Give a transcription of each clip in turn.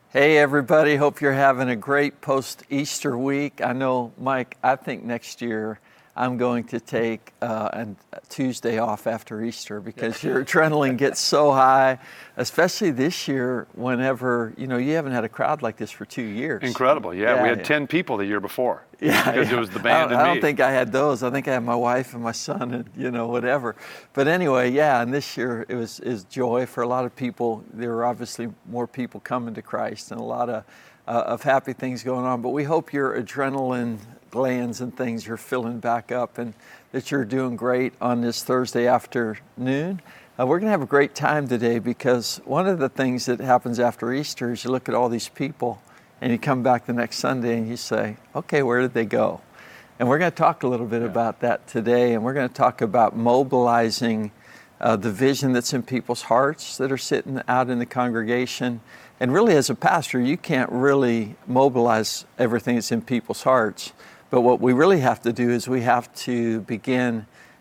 Hey everybody, hope you're having a great post-Easter week. I know, Mike, I think next year I'm going to take a Tuesday off after Easter because your adrenaline gets so high, especially this year whenever, you haven't had a crowd like this for 2 years. Incredible, yeah. We had 10 people the year before because it was the band and me. I don't think I had those. I think I had my wife and my son and, whatever. But anyway, and this year it was joy for a lot of people. There were obviously more people coming to Christ and a lot of happy things going on. But we hope your adrenaline glands and things you're filling back up and that you're doing great on this Thursday afternoon. We're going to have a great time today because one of the things that happens after Easter is you look at all these people and you come back the next Sunday and you say, okay, where did they go? And we're going to talk a little bit about that today, and we're going to talk about mobilizing the vision that's in people's hearts that are sitting out in the congregation. And really, as a pastor, you can't really mobilize everything that's in people's hearts. But what we really have to do is we have to begin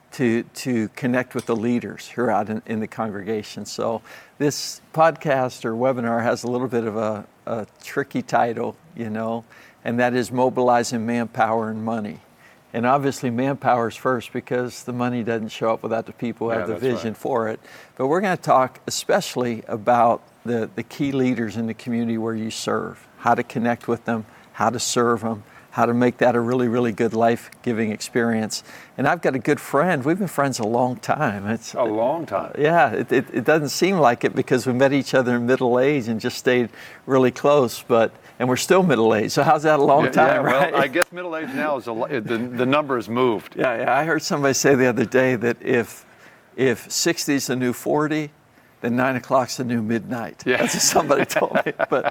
to connect with the leaders who are out in the congregation. So this podcast or webinar has a little bit of a tricky title, and that is mobilizing manpower and money. And obviously manpower is first because the money doesn't show up without the people who have the vision for it. But we're going to talk especially about the key leaders in the community where you serve, how to connect with them, how to serve them, how to make that a really, really good life-giving experience. And I've got a good friend. We've been friends a long time. It's a long time. It doesn't seem like it because we met each other in middle age and just stayed really close, and we're still middle-aged. So how's that a long time, right? Well, I guess middle-aged now is the number has moved. Yeah. I heard somebody say the other day that if 60 is the new 40, then 9 o'clock's the new midnight. Yeah. That's what somebody told me.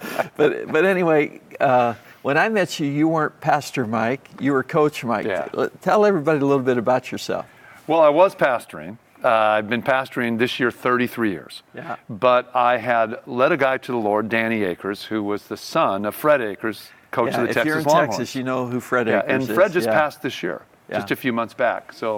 But anyway, when I met you, you weren't Pastor Mike, you were Coach Mike. Yeah. Tell everybody a little bit about yourself. Well, I was pastoring. I've been pastoring this year 33 years. Yeah. But I had led a guy to the Lord, Danny Akers, who was the son of Fred Akers, coach of the Texas Longhorns. If you're in Texas, you know who Fred Akers is. And Fred just passed this year, just a few months back. So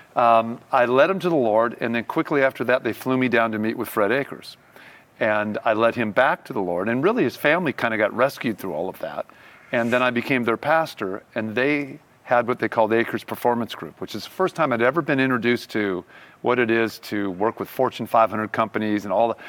I led him to the Lord, and then quickly after that, they flew me down to meet with Fred Akers. And I led him back to the Lord, and really his family kind of got rescued through all of that. And then I became their pastor, and they had what they called the Akers Performance Group, which is the first time I'd ever been introduced to what it is to work with Fortune 500 companies and all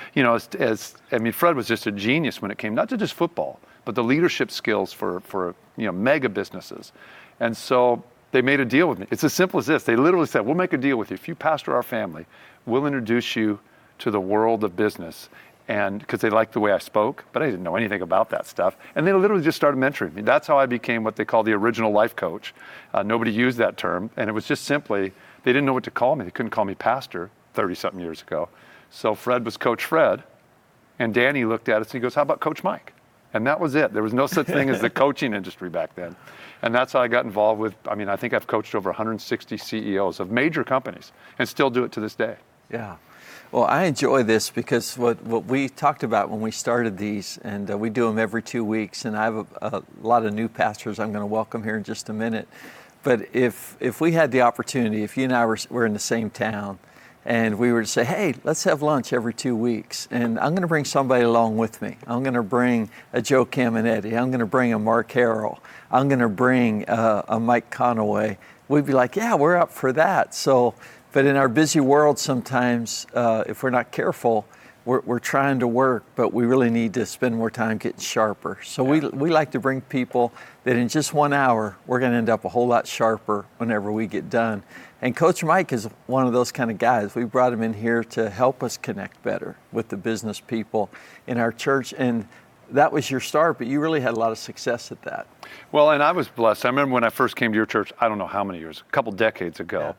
the, Fred was just a genius when it came, not to just football, but the leadership skills for mega businesses. And so they made a deal with me. It's as simple as this. They literally said, we'll make a deal with you. If you pastor our family, we'll introduce you to the world of business. And because they liked the way I spoke, but I didn't know anything about that stuff. And they literally just started mentoring me. That's how I became what they call the original life coach. Nobody used that term. And it was just simply, they didn't know what to call me. They couldn't call me pastor 30-something years ago. So Fred was Coach Fred. And Danny looked at us and he goes, how about Coach Mike? And that was it. There was no such thing as the coaching industry back then. And that's how I got involved with, I think I've coached over 160 CEOs of major companies and still do it to this day. Yeah. Well, I enjoy this because what we talked about when we started these, and we do them every 2 weeks, and I have a lot of new pastors I'm going to welcome here in just a minute. But if we had the opportunity, if you and I were in the same town, and we were to say, hey, let's have lunch every 2 weeks, and I'm going to bring somebody along with me. I'm going to bring a Joe Caminetti. I'm going to bring a Mark Harrell. I'm going to bring a Mike Conaway. We'd be like, yeah, we're up for that. But in our busy world sometimes, if we're not careful, we're trying to work, but we really need to spend more time getting sharper. So we like to bring people that in just 1 hour, we're going to end up a whole lot sharper whenever we get done. And Coach Mike is one of those kind of guys. We brought him in here to help us connect better with the business people in our church. And that was your start, but you really had a lot of success at that. Well, and I was blessed. I remember when I first came to your church, I don't know how many years, a couple decades ago.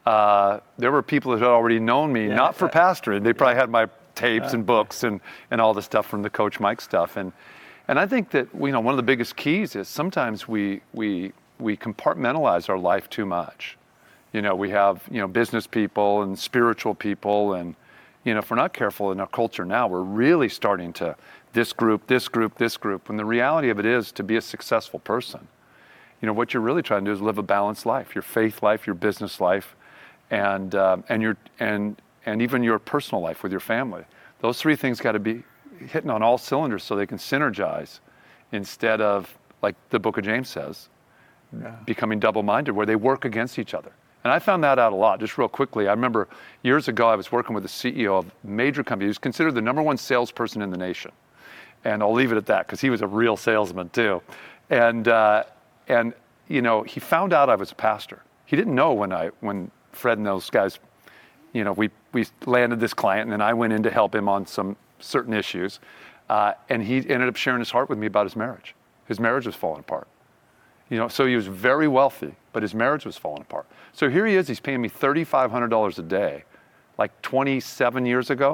There were people that had already known me, not for pastoring. They probably had my tapes and books and all the stuff from the Coach Mike stuff. And I think that one of the biggest keys is sometimes we compartmentalize our life too much. We have business people and spiritual people, and if we're not careful in our culture now, we're really starting to this group. When the reality of it is, to be a successful person, what you're really trying to do is live a balanced life, your faith life, your business life, and even your personal life with your family. Those three things got to be hitting on all cylinders so they can synergize instead of, like the book of James says, becoming double-minded, where they work against each other. And I found that out a lot. Just real quickly, I remember years ago I was working with the CEO of a major company. He was considered the #1 salesperson in the nation. And I'll leave it at that because he was a real salesman too. And you know, he found out I was a pastor. He didn't know when Fred and those guys, you know, we landed this client, and then I went in to help him on some certain issues. And he ended up sharing his heart with me about his marriage. His marriage was falling apart. You know, so he was very wealthy, but his marriage was falling apart. So here he is, he's paying me $3,500 a day, like 27 years ago.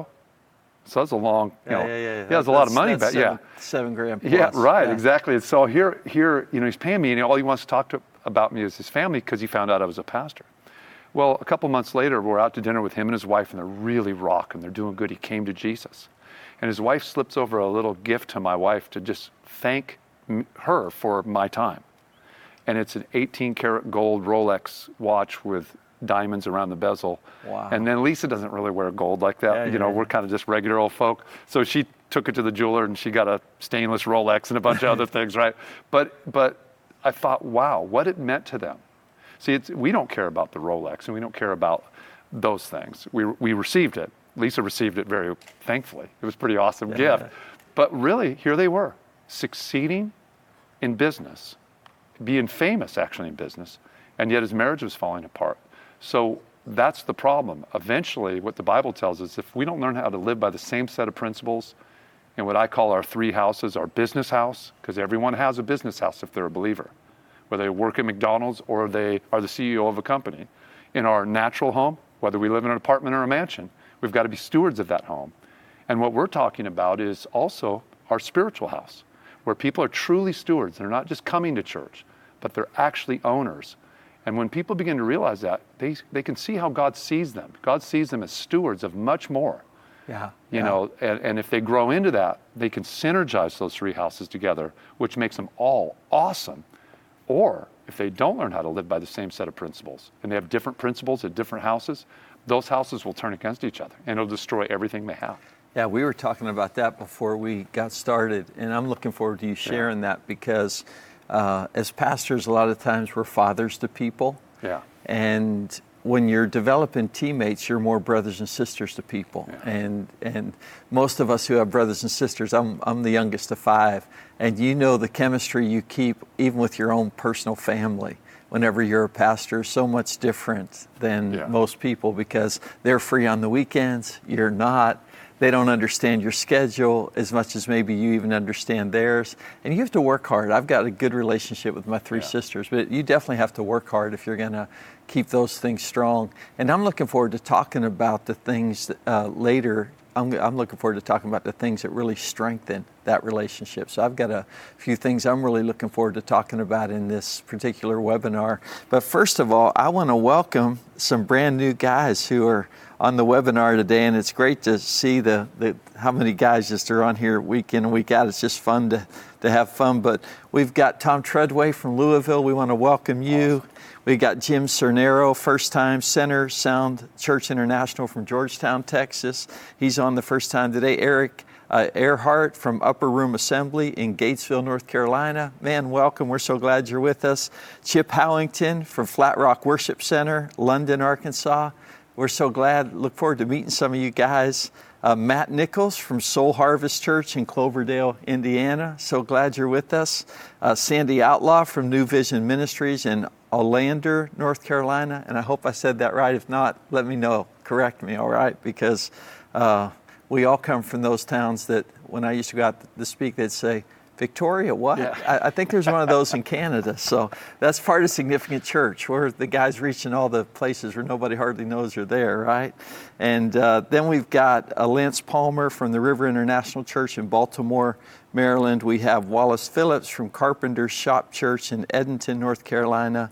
So that's a long, you know, that's a lot of money back. $7,000 plus. Yeah, right, exactly. And so here, you know, he's paying me, and all he wants to talk about me is his family because he found out I was a pastor. Well, a couple months later, we're out to dinner with him and his wife, and they're really rocking. They're doing good. He came to Jesus. And his wife slips over a little gift to my wife to just thank her for my time. And it's an 18-karat gold Rolex watch with diamonds around the bezel. Wow. And then Lisa doesn't really wear gold like that. You know, we're kind of just regular old folk. So she took it to the jeweler, and she got a stainless Rolex and a bunch of other things, right? But I thought, wow, what it meant to them. See, we don't care about the Rolex, and we don't care about those things. We received it. Lisa received it very thankfully. It was a pretty awesome gift. But really, here they were, succeeding in business, being famous actually in business, and yet his marriage was falling apart. So that's the problem. Eventually, what the Bible tells us, if we don't learn how to live by the same set of principles in what I call our 3 houses, our business house, because everyone has a business house if they're a believer, whether they work at McDonald's or they are the CEO of a company. In our natural home, whether we live in an apartment or a mansion, we've got to be stewards of that home. And what we're talking about is also our spiritual house, where people are truly stewards. They're not just coming to church, but they're actually owners. And when people begin to realize that, they can see how God sees them. God sees them as stewards of much more. You know, and if they grow into that, they can synergize those 3 houses together, which makes them all awesome. Or if they don't learn how to live by the same set of principles, and they have different principles at different houses, those houses will turn against each other, and it'll destroy everything they have. Yeah, we were talking about that before we got started, and I'm looking forward to you sharing that because as pastors, a lot of times we're fathers to people. And when you're developing teammates, you're more brothers and sisters to people. And most of us who have brothers and sisters, I'm the youngest of 5, and you know the chemistry you keep even with your own personal family. Whenever you're a pastor, so much different than most people because they're free on the weekends, you're not. They don't understand your schedule as much as maybe you even understand theirs. And you have to work hard. I've got a good relationship with my 3 sisters, but you definitely have to work hard if you're going to keep those things strong. And I'm looking forward to talking about the things later. I'm looking forward to talking about the things that really strengthen that relationship. So I've got a few things I'm really looking forward to talking about in this particular webinar. But first of all, I want to welcome some brand new guys who are on the webinar today, and it's great to see how many guys just are on here week in and week out. It's just fun to have fun. But we've got Tom Treadway from Louisville. We want to welcome you. Awesome. We got Jim Cernero, first time Center Sound Church International from Georgetown, Texas. He's on the first time today. Eric Earhart from Upper Room Assembly in Gatesville, North Carolina. Man, welcome. We're so glad you're with us. Chip Howington from Flat Rock Worship Center, London, Arkansas. We're so glad. Look forward to meeting some of you guys. Matt Nichols from Soul Harvest Church in Cloverdale, Indiana. So glad you're with us. Sandy Outlaw from New Vision Ministries in Olander, North Carolina. And I hope I said that right. If not, let me know. Correct me, all right? Because we all come from those towns that when I used to go out to speak, they'd say, Victoria, what? I think there's one of those in Canada. So that's part of Significant Church, where the guys reaching all the places where nobody hardly knows are there, right? And then we've got Lance Palmer from the River International Church in Baltimore, Maryland. We have Wallace Phillips from Carpenter's Shop Church in Edenton, North Carolina.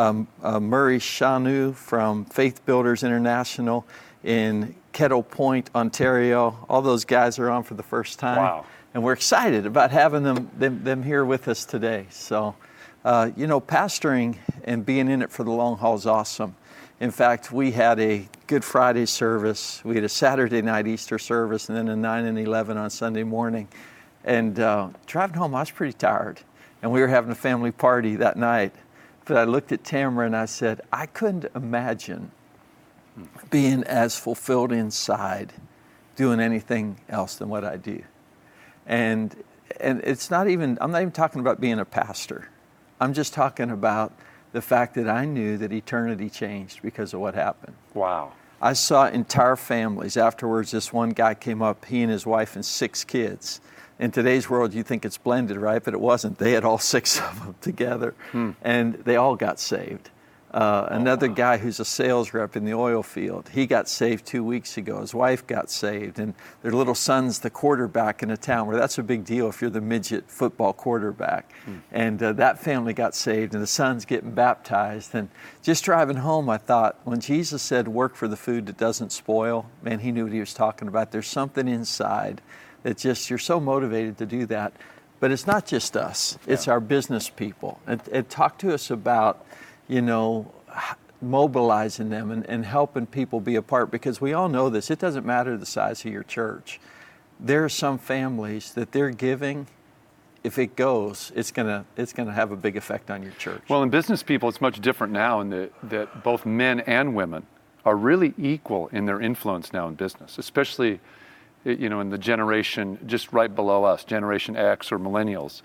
Murray Shanu from Faith Builders International in Kettle Point, Ontario. All those guys are on for the first time. Wow. And we're excited about having them here with us today. So, you know, pastoring and being in it for the long haul is awesome. In fact, we had a Good Friday service. We had a Saturday night Easter service, and then a 9 and 11 on Sunday morning. And driving home, I was pretty tired. And we were having a family party that night. But I looked at Tamara and I said, I couldn't imagine being as fulfilled inside doing anything else than what I do. And it's not even, I'm not even talking about being a pastor. I'm just talking about the fact that I knew that eternity changed because of what happened. Wow. I saw entire families. Afterwards, this one guy came up, he and his wife and 6 kids. In today's world, you think it's blended, right? But it wasn't. They had all 6 of them together, and they all got saved. Another guy who's a sales rep in the oil field, he got saved 2 weeks ago. His wife got saved, and their little son's the quarterback in a town where that's a big deal if you're the midget football quarterback. And that family got saved, and the son's getting baptized. And just driving home, I thought, when Jesus said, work for the food that doesn't spoil, man, he knew what he was talking about. There's something inside that just, you're so motivated to do that. But it's not just us, it's our business people. And talk to us about, you know, mobilizing them and helping people be a part, because we all know this. It doesn't matter the size of your church. There are some families that they're giving, if it goes, it's gonna have a big effect on your church. Well, in business people, it's much different now in that both men and women are really equal in their influence now in business, especially, you know, in the generation just right below us, Generation X or millennials.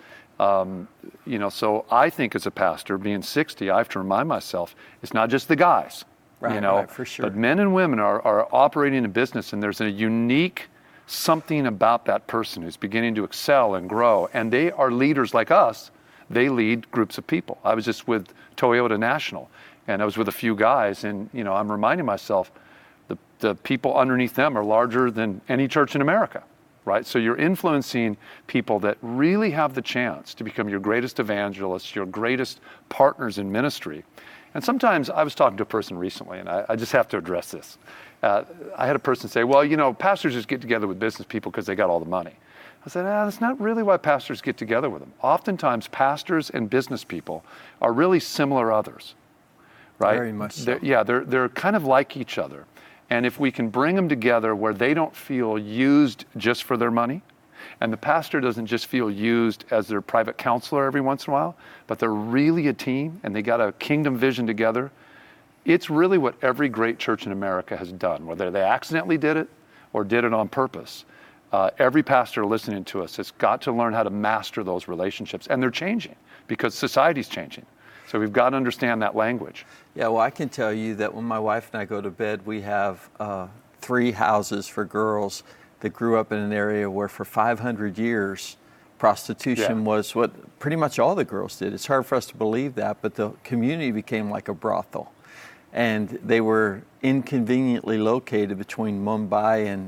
You know, so I think as a pastor, being 60, I have to remind myself, it's not just the guys, right, you know, right, for sure. But men and women are operating in business, and there's a unique something about that person who's beginning to excel and grow, and they are leaders like us. They lead groups of people. I was just with Toyota National, and I was with a few guys, and, you know, I'm reminding myself, the people underneath them are larger than any church in America, right? So you're influencing people that really have the chance to become your greatest evangelists, your greatest partners in ministry. And sometimes I was talking to a person recently, and I just have to address this. I had a person say, well, you know, pastors just get together with business people because they got all the money. I said, that's not really why pastors get together with them. Oftentimes, pastors and business people are really similar others, right? Very much so. They're kind of like each other. And if we can bring them together where they don't feel used just for their money, and the pastor doesn't just feel used as their private counselor every once in a while, but they're really a team and they got a kingdom vision together, it's really what every great church in America has done, whether they accidentally did it or did it on purpose. Every pastor listening to us has got to learn how to master those relationships, and they're changing because society's changing. So we've got to understand that language. Yeah, well, I can tell you that when my wife and I go to bed, we have 3 houses for girls that grew up in an area where for 500 years, prostitution was what pretty much all the girls did. It's hard for us to believe that, but the community became like a brothel. And they were inconveniently located between Mumbai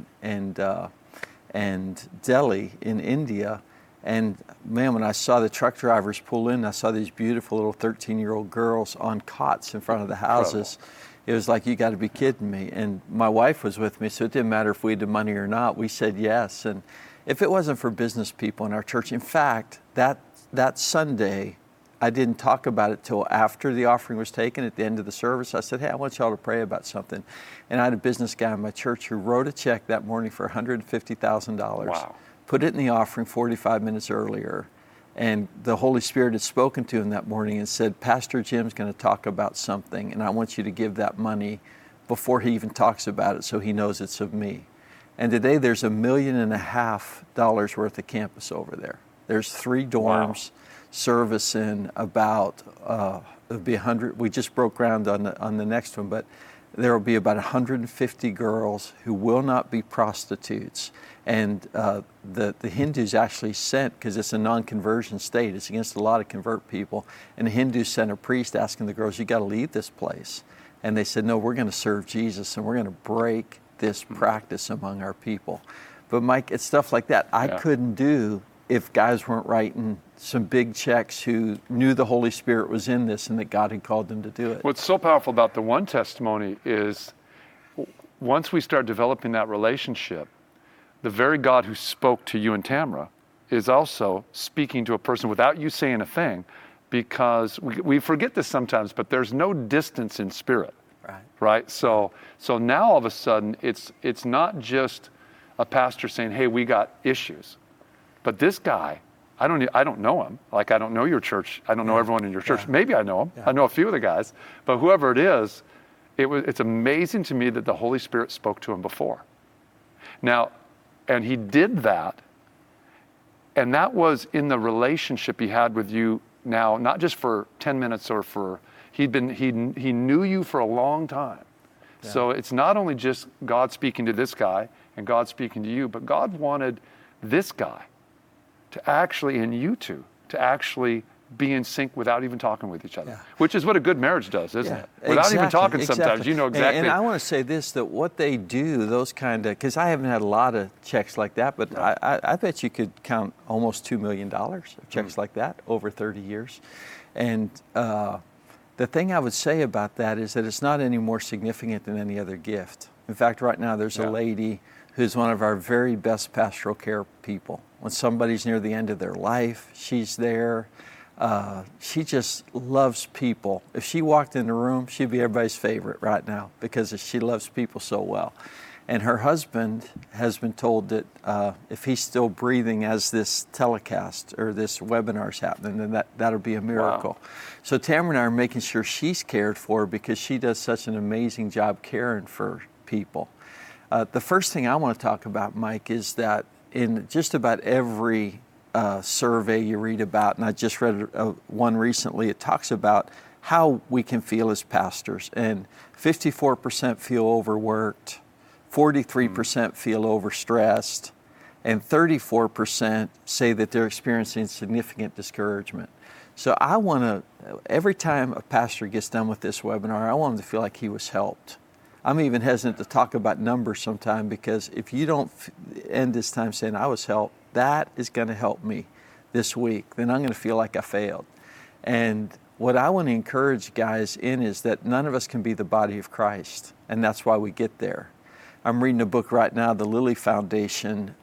and Delhi in India. And man, when I saw the truck drivers pull in, I saw these beautiful little 13-year-old girls on cots in front of the houses. Incredible. It was like, you got to be kidding me. And my wife was with me, so it didn't matter if we had the money or not. We said yes. And if it wasn't for business people in our church, in fact, that Sunday, I didn't talk about it till after the offering was taken at the end of the service. I said, hey, I want y'all to pray about something. And I had a business guy in my church who wrote a check that morning for $150,000. Wow. Put it in the offering 45 minutes earlier. And the Holy Spirit had spoken to him that morning and said, Pastor Jim's going to talk about something, and I want you to give that money before he even talks about it so he knows it's of me. And today there's $1.5 million worth of campus over there. There's 3 dorms servicing about, it'll be 100, we just broke ground on the next one, but there will be about 150 girls who will not be prostitutes. And the Hindus actually sent, because it's a non-conversion state, it's against a lot of convert people, and the Hindus sent a priest asking the girls, you got to leave this place. And they said, no, we're going to serve Jesus, and we're going to break this practice among our people. But Mike, it's stuff like that I couldn't do if guys weren't writing some big checks who knew the Holy Spirit was in this and that God had called them to do it. What's so powerful about the one testimony is once we start developing that relationship, the very God who spoke to you and Tamara is also speaking to a person without you saying a thing, because we forget this sometimes, but there's no distance in spirit. Right? So now all of a sudden, it's not just a pastor saying, hey, we got issues. But this guy, I don't know him. Like, I don't know your church. I don't know everyone in your church. Maybe I know him. I know a few of the guys. But whoever it is, it's amazing to me that the Holy Spirit spoke to him before. Now, and he did that. And that was in the relationship he had with you now, not just for 10 minutes or for, he knew you for a long time. Yeah. So it's not only just God speaking to this guy and God speaking to you, but God wanted this guy to actually, and you two, to actually be in sync without even talking with each other, which is what a good marriage does, isn't it? Without even talking sometimes, you know exactly. And I want to say this, that what they do, those kind of, because I haven't had a lot of checks like that, but I bet you could count almost $2 million of checks like that over 30 years. And the thing I would say about that is that it's not any more significant than any other gift. In fact, right now there's a lady who's one of our very best pastoral care people. When somebody's near the end of their life, she's there. She just loves people. If she walked in the room, she'd be everybody's favorite right now because she loves people so well. And her husband has been told that if he's still breathing as this telecast or this webinar is happening, then that'll be a miracle. Wow. So Tamara and I are making sure she's cared for because she does such an amazing job caring for people. The first thing I want to talk about, Mike, is that in just about every survey you read about, and I just read one recently, it talks about how we can feel as pastors. And 54% feel overworked, 43% feel overstressed, and 34% say that they're experiencing significant discouragement. So I want to, every time a pastor gets done with this webinar, I want him to feel like he was helped. I'm even hesitant to talk about numbers sometime because if you don't end this time saying I was helped, that is going to help me this week, then I'm going to feel like I failed. And what I want to encourage guys in is that none of us can be the body of Christ, and that's why we get there. I'm reading a book right now, the Lilly Foundation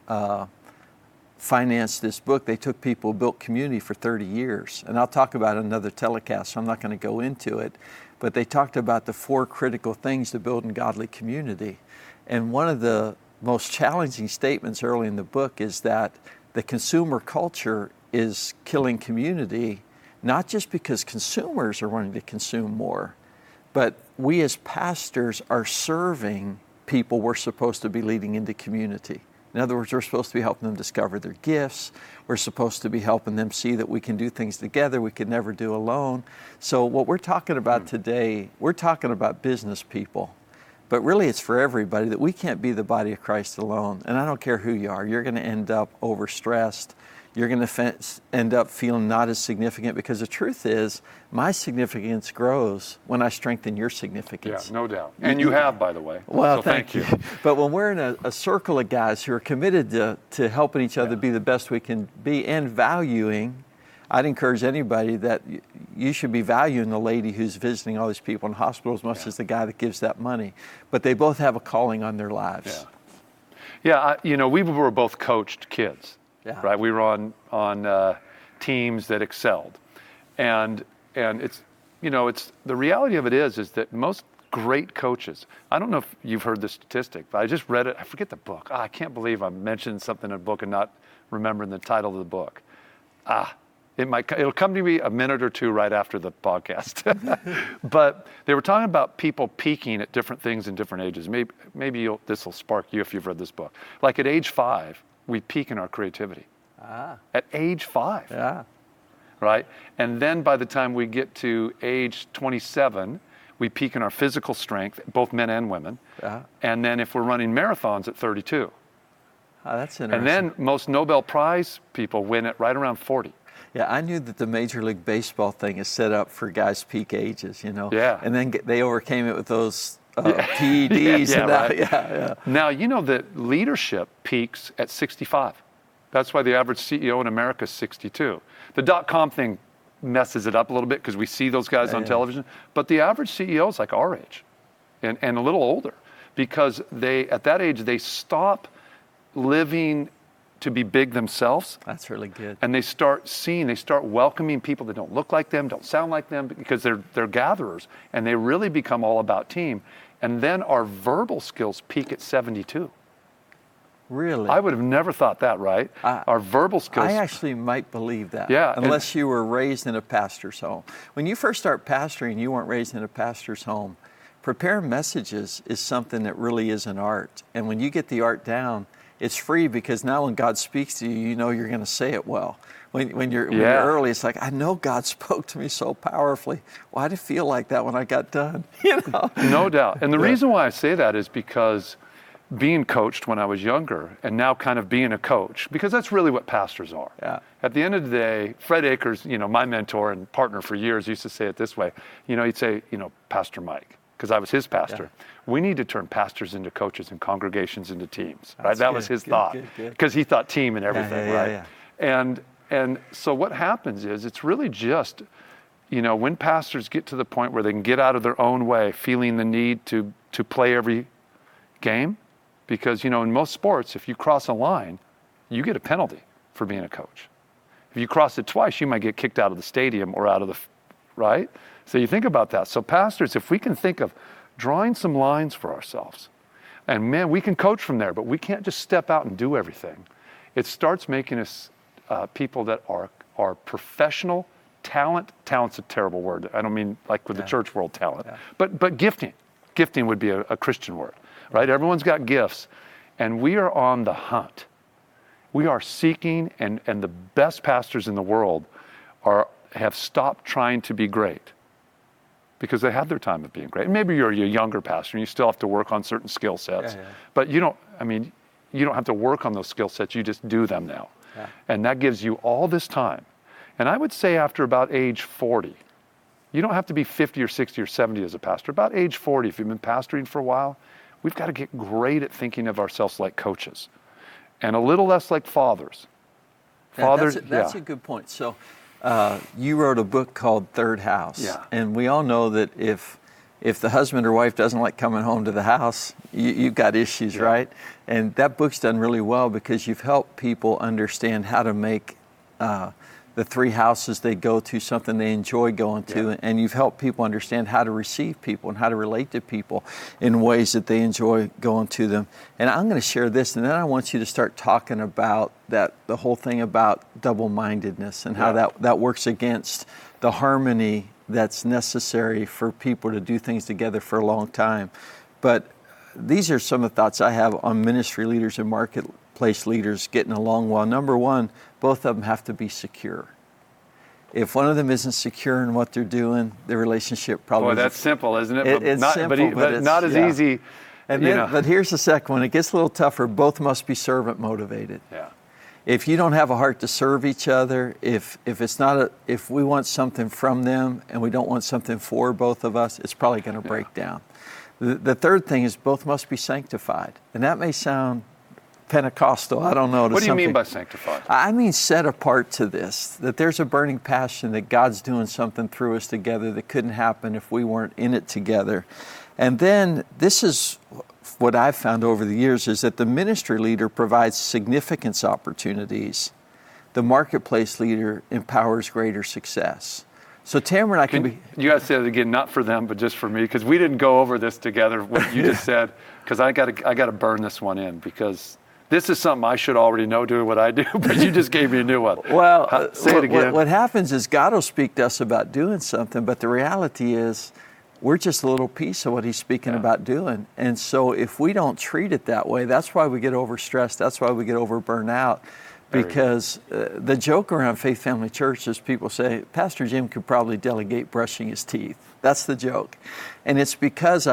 financed this book. They took people who built community for 30 years, and I'll talk about another telecast, so I'm not going to go into it, but they talked about the 4 critical things to building godly community. And one of the most challenging statements early in the book is that the consumer culture is killing community, not just because consumers are wanting to consume more, but we as pastors are serving people we're supposed to be leading into community. In other words, we're supposed to be helping them discover their gifts. We're supposed to be helping them see that we can do things together we could never do alone. So what we're talking about today, we're talking about business people. But really it's for everybody, that we can't be the body of Christ alone. And I don't care who you are. You're going to end up overstressed. You're going to end up feeling not as significant, because the truth is my significance grows when I strengthen your significance. Yeah, no doubt. And you have, by the way. Well, so thank you. But when we're in a circle of guys who are committed to helping each other be the best we can be and valuing, I'd encourage anybody that you should be valuing the lady who's visiting all these people in hospitals as much as the guy that gives that money. But they both have a calling on their lives. Yeah, we were both coached kids. Yeah. Right, we were on teams that excelled, and it's the reality of it is that most great coaches. I don't know if you've heard this statistic, but I just read it. I forget the book. I can't believe I'm mentioning something in a book and not remembering the title of the book. It'll come to me a minute or two right after the podcast. But they were talking about people peaking at different things in different ages. Maybe this will spark you if you've read this book. Like at age 5. We peak in our creativity. At age 5. Yeah. Right? And then by the time we get to age 27, we peak in our physical strength, both men and women. Yeah. And then if we're running marathons at 32. That's interesting. And then most Nobel Prize people win at right around 40. Yeah, I knew that the Major League Baseball thing is set up for guys' peak ages, Yeah. And then they overcame it with those PEDs. Right. Now, you know that leadership peaks at 65. That's why the average CEO in America is 62. The .com thing messes it up a little bit because we see those guys on television. But the average CEO is like our age and a little older, because at that age, they stop living to be big themselves. That's really good. And they start welcoming people that don't look like them, don't sound like them, because they're gatherers, and they really become all about team. And then our verbal skills peak at 72. Really? I would have never thought that, right? Our verbal skills. I actually might believe that. Yeah. Unless you were raised in a pastor's home. When you first start pastoring, you weren't raised in a pastor's home. Preparing messages is something that really is an art. And when you get the art down, it's free, because now when God speaks to you, you know you're going to say it well. When you're early, it's like, I know God spoke to me so powerfully. Why did it feel like that when I got done? You know? No doubt. And the reason why I say that is because being coached when I was younger, and now kind of being a coach, because that's really what pastors are. Yeah. At the end of the day, Fred Akers, my mentor and partner for years, used to say it this way. He'd say, Pastor Mike, because I was his pastor. Yeah. We need to turn pastors into coaches and congregations into teams. Right? That was his thought, because he thought team and everything, right? Yeah. And so what happens is, it's really just, when pastors get to the point where they can get out of their own way, feeling the need to play every game. Because, in most sports, if you cross a line, you get a penalty for being a coach. If you cross it twice, you might get kicked out of the stadium or out of right? So you think about that. So pastors, if we can think of drawing some lines for ourselves, and man, we can coach from there, but we can't just step out and do everything. It starts making us people that are professional talent. Talent's a terrible word. I don't mean like with the church world talent, but gifting. Gifting would be a Christian word. Right? Everyone's got gifts, and we are on the hunt. We are seeking, and the best pastors in the world have stopped trying to be great, because they have their time of being great. And maybe you're a younger pastor and you still have to work on certain skill sets, but you don't have to work on those skill sets, you just do them now. Yeah. And that gives you all this time. And I would say after about age 40, you don't have to be 50 or 60 or 70 as a pastor. About age 40, if you've been pastoring for a while, we've got to get great at thinking of ourselves like coaches and a little less like fathers. That's a good point. So you wrote a book called Third House. Yeah. And we all know that if the husband or wife doesn't like coming home to the house, you've got issues, right? And that book's done really well, because you've helped people understand how to make the three houses they go to something they enjoy going to, and you've helped people understand how to receive people and how to relate to people in ways that they enjoy going to them. And I'm going to share this, and then I want you to start talking about the whole thing about double-mindedness and how that works against the harmony that's necessary for people to do things together for a long time. But these are some of the thoughts I have on ministry leaders and marketplace leaders getting along well. Number one, both of them have to be secure. If one of them isn't secure in what they're doing, the relationship probably... Boy, that's simple, isn't it? It's simple, but it's not as easy. But here's the second one. It gets a little tougher. Both must be servant motivated. Yeah. If you don't have a heart to serve each other, if we want something from them and we don't want something for both of us, it's probably going to break down. The third thing is both must be sanctified. And that may sound Pentecostal, I don't know. What do you mean by sanctified? I mean set apart to this, that there's a burning passion that God's doing something through us together that couldn't happen if we weren't in it together. And then this is what I've found over the years, is that the ministry leader provides significance opportunities. The marketplace leader empowers greater success. So Tamara and I can be... You got to say it again, not for them, but just for me, because we didn't go over this together, what you just said, because I got to burn this one in, because this is something I should already know doing what I do, but you just gave me a new one. Well, say it again. What happens is God will speak to us about doing something, but the reality is we're just a little piece of what he's speaking about doing. And so if we don't treat it that way, that's why we get overstressed, that's why we get overburned out. Because the joke around Faith Family Church is people say, Pastor Jim could probably delegate brushing his teeth. That's the joke. And it's because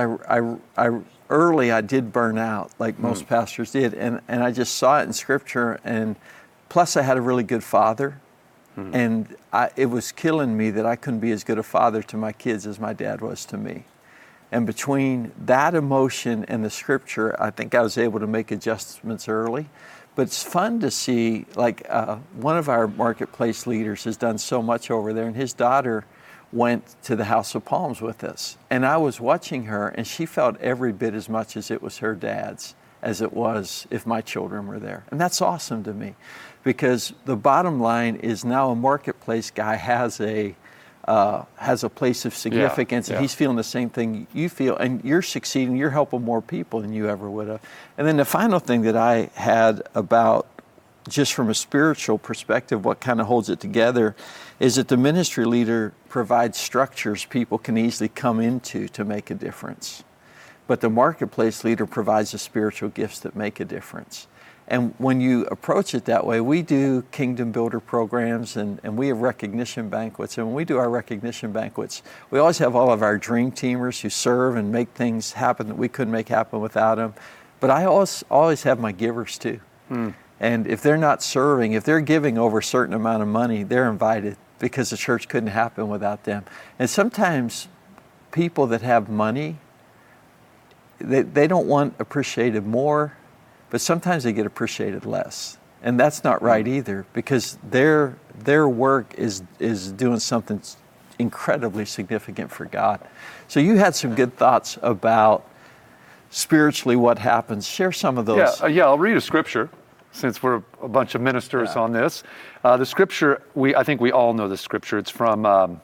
early I did burn out, like most pastors did. And I just saw it in Scripture. And plus I had a really good father. And it was killing me that I couldn't be as good a father to my kids as my dad was to me. And between that emotion and the Scripture, I think I was able to make adjustments early. But it's fun to see, like one of our marketplace leaders has done so much over there, and his daughter went to the House of Palms with us. And I was watching her, and she felt every bit as much as it was her dad's. as it was if my children were there. And that's awesome to me, because the bottom line is now a marketplace guy has a place of significance, and he's feeling the same thing you feel, and you're succeeding, you're helping more people than you ever would have. And then the final thing that I had about, just from a spiritual perspective, what kind of holds it together is that the ministry leader provides structures people can easily come into to make a difference. But the marketplace leader provides the spiritual gifts that make a difference. And when you approach it that way, we do kingdom builder programs, and we have recognition banquets. And when we do our recognition banquets, we always have all of our dream teamers who serve and make things happen that we couldn't make happen without them. But I always have my givers too. And if they're not serving, if they're giving over a certain amount of money, they're invited, because the church couldn't happen without them. And sometimes people that have money, they don't want appreciated more, but sometimes they get appreciated less. And that's not right either, because their work is doing something incredibly significant for God. So you had some good thoughts about spiritually what happens. Share some of those. Yeah, I'll read a scripture, since we're a bunch of ministers on this. The scripture, I think we all know this scripture. It's from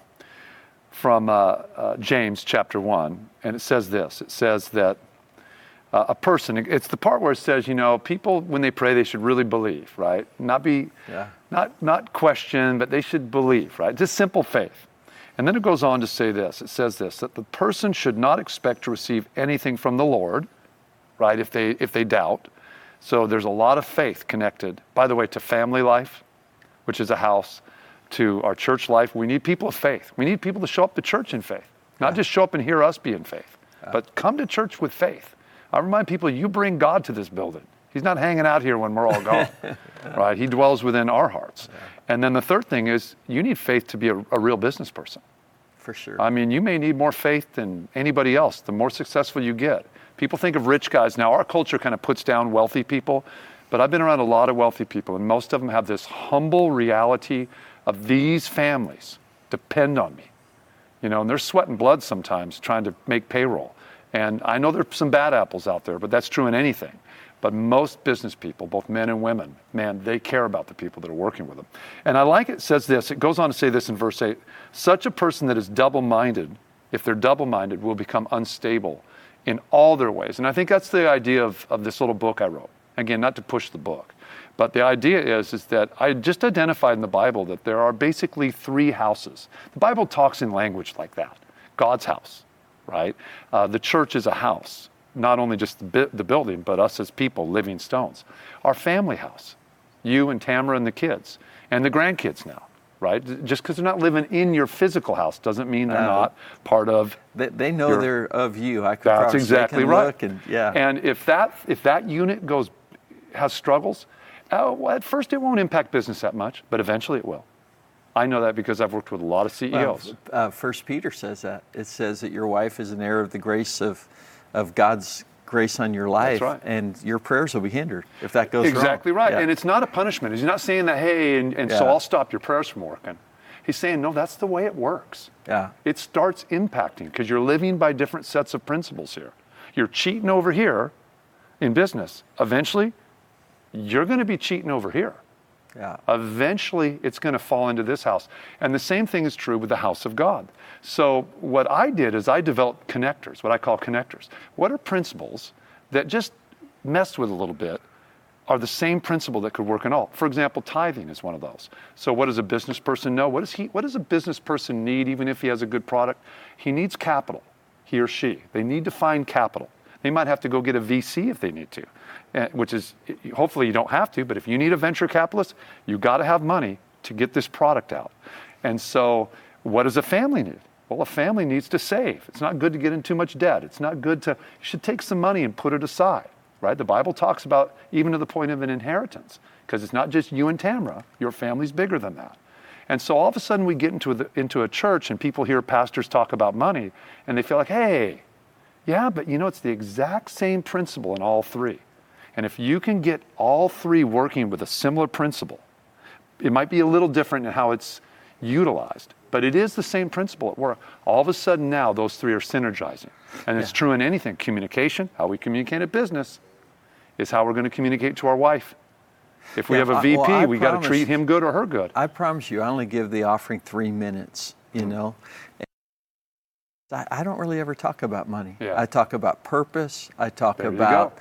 James chapter 1, and it says this. It says that a person, it's the part where it says, people, when they pray, they should really believe, right? Not question, but they should believe, right? Just simple faith. And then it goes on to say this. It says this, that the person should not expect to receive anything from the Lord, right, if they doubt. So there's a lot of faith connected, by the way, to family life, which is a house, to our church life. We need people of faith. We need people to show up to church in faith, not just show up and hear us be in faith, but come to church with faith. I remind people, you bring God to this building. He's not hanging out here when we're all gone, right? He dwells within our hearts. And then the third thing is, you need faith to be a real business person. For sure. I mean, you may need more faith than anybody else, the more successful you get. People think of rich guys. Now, our culture kind of puts down wealthy people, but I've been around a lot of wealthy people, and most of them have this humble reality of, these families depend on me. And they're sweating blood sometimes trying to make payroll. And I know there's some bad apples out there, but that's true in anything. But most business people, both men and women, man, they care about the people that are working with them. And I like it says this, it goes on to say this in verse 8, such a person that is double-minded, if they're double-minded, will become unstable in all their ways. And I think that's the idea of this little book I wrote. Again, not to push the book, but the idea is that I just identified in the Bible that there are basically three houses. The Bible talks in language like that. God's house, right? The church is a house, not only just the building, but us as people, living stones. Our family house, you and Tamara and the kids, and the grandkids now. Right? Just because they're not living in your physical house doesn't mean they're not part of. They know they're of you. That's exactly right. And if that unit has struggles, well, at first it won't impact business that much, but eventually it will. I know that because I've worked with a lot of CEOs. First Peter says that. It says that your wife is an heir of the grace of God's grace on your life, right. And your prayers will be hindered if that goes wrong. Exactly right. Yeah. And it's not a punishment. He's not saying that, hey, and so I'll stop your prayers from working. He's saying, no, that's the way it works. Yeah. It starts impacting because you're living by different sets of principles here. You're cheating over here in business. Eventually, you're going to be cheating over here. Yeah. Eventually, it's going to fall into this house. And the same thing is true with the house of God. So what I did is I developed connectors, what I call connectors. What are principles that just messed with a little bit are the same principle that could work in all? For example, tithing is one of those. So what does a business person know? What does a business person need even if he has a good product? He needs capital, he or she. They need to find capital. They might have to go get a VC if they need to. Which is, hopefully you don't have to, but if you need a venture capitalist, you got to have money to get this product out. And so what does a family need? Well, a family needs to save. It's not good to get in too much debt. It's not good you should take some money and put it aside, right? The Bible talks about even to the point of an inheritance, because it's not just you and Tamara, your family's bigger than that. And so all of a sudden we get into a church and people hear pastors talk about money and they feel like, hey, yeah, but it's the exact same principle in all three. And if you can get all three working with a similar principle, it might be a little different in how it's utilized, but it is the same principle at work. All of a sudden now, those three are synergizing. And it's true in anything. Communication, how we communicate at business, is how we're going to communicate to our wife. If we have a VP, we got to treat him good or her good. I promise you, I only give the offering 3 minutes, you know. I don't really ever talk about money. Yeah. I talk about purpose. I talk about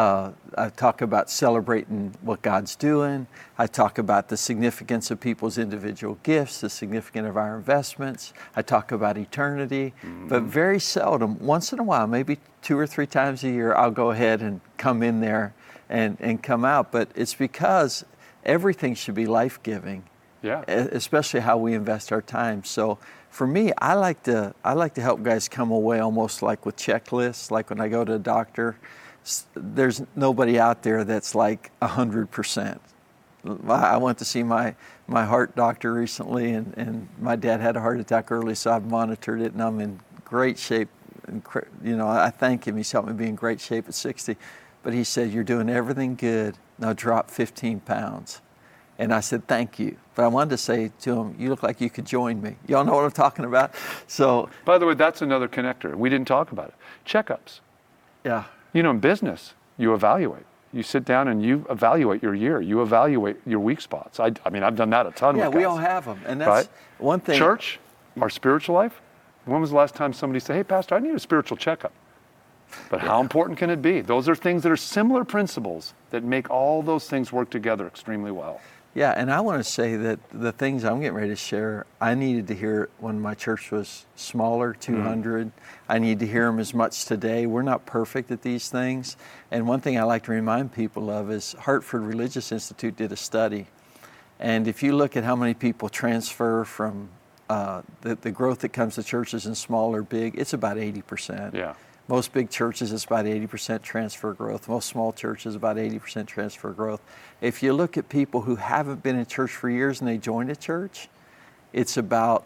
celebrating what God's doing. I talk about the significance of people's individual gifts, the significance of our investments. I talk about eternity, but very seldom, once in a while, maybe 2 or 3 times a year, I'll go ahead and come in there and come out. But it's because everything should be life-giving, especially how we invest our time. So for me, I like to help guys come away almost like with checklists. Like when I go to a doctor, there's nobody out there that's like 100%. I went to see my heart doctor recently, and my dad had a heart attack early, so I've monitored it, and I'm in great shape. You know, I thank him. He's helped me be in great shape at 60. But he said, "You're doing everything good. Now drop 15 pounds." And I said, "Thank you." But I wanted to say to him, "You look like you could join me." Y'all know what I'm talking about? So, by the way, that's another connector. We didn't talk about it. Checkups. Yeah. You know, in business, you evaluate. You sit down and you evaluate your year. You evaluate your weak spots. I mean, I've done that a ton with guys. Yeah, we all have them. And that's one thing. Church, our spiritual life. When was the last time somebody said, "Hey, Pastor, I need a spiritual checkup"? But how important can it be? Those are things that are similar principles that make all those things work together extremely well. Yeah, and I want to say that the things I'm getting ready to share, I needed to hear when my church was smaller, 200. I need to hear them as much today. We're not perfect at these things. And one thing I like to remind people of is Hartford Religious Institute did a study. And if you look at how many people transfer from the growth that comes to churches in small or big, it's about 80%. Yeah. Most big churches, it's about 80% transfer growth. Most small churches, about 80% transfer growth. If you look at people who haven't been in church for years and they join a church, it's about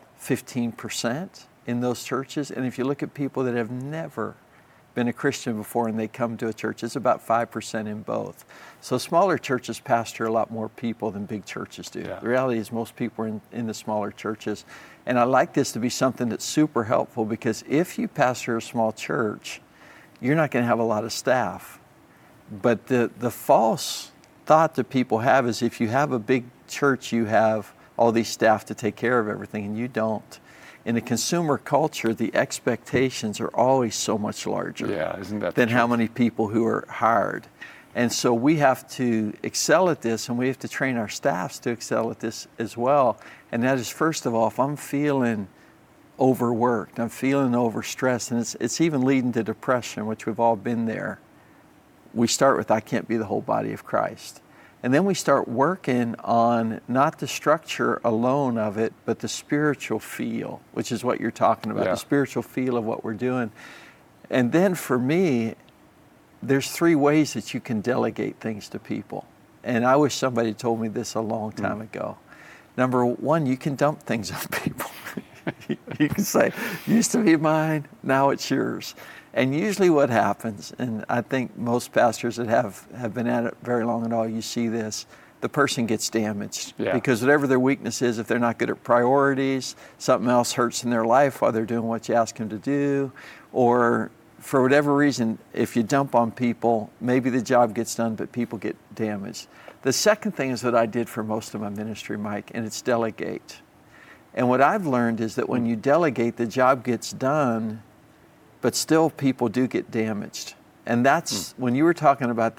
15% in those churches. And if you look at people that have never been a Christian before and they come to a church, it's about 5% in both. So smaller churches pastor a lot more people than big churches do. Yeah. The reality is most people are in the smaller churches. And I like this to be something that's super helpful, because if you pastor a small church, you're not going to have a lot of staff. But the false thought that people have is if you have a big church, you have all these staff to take care of everything, and you don't. In the consumer culture, the expectations are always so much larger than how many people who are hired. And so we have to excel at this, and we have to train our staffs to excel at this as well. And that is, first of all, if I'm feeling overworked, I'm feeling overstressed, and it's even leading to depression, which we've all been there, we start with, I can't be the whole body of Christ. And then we start working on not the structure alone of it, but the spiritual feel, which is what you're talking about, the spiritual feel of what we're doing. And then for me, there's 3 ways that you can delegate things to people. And I wish somebody told me this a long time ago. Number 1, you can dump things on people. You can say, used to be mine, now it's yours. And usually what happens, and I think most pastors that have been at it very long and all, you see this, the person gets damaged. Because whatever their weakness is, if they're not good at priorities, something else hurts in their life while they're doing what you ask them to do, or for whatever reason, if you dump on people, maybe the job gets done, but people get damaged. The second thing is what I did for most of my ministry, Mike, and it's delegate. And what I've learned is that when you delegate, the job gets done, but still people do get damaged. And that's when you were talking about